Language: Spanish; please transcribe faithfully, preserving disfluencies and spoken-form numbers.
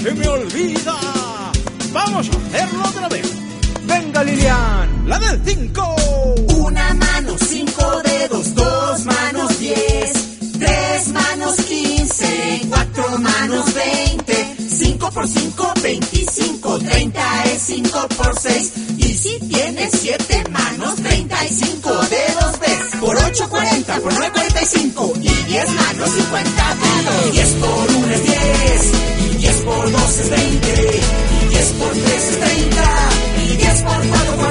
se me olvida. Vamos a hacerlo otra vez. Venga, Lilian, la del cinco. Una mano, cinco dedos, dos manos, diez. Tres manos, quince. Cuatro manos, veinte. Cinco por cinco, veinticinco. Treinta es cinco por seis. Y si tienes siete manos, treinta y cinco dedos ves. Por ocho, cuarenta. Por nueve, cuarenta y cinco. Y diez manos, cincuenta dedos. Diez por uno es diez. Y diez por dos es veinte. Y diez por tres es treinta. Y diez por cuatro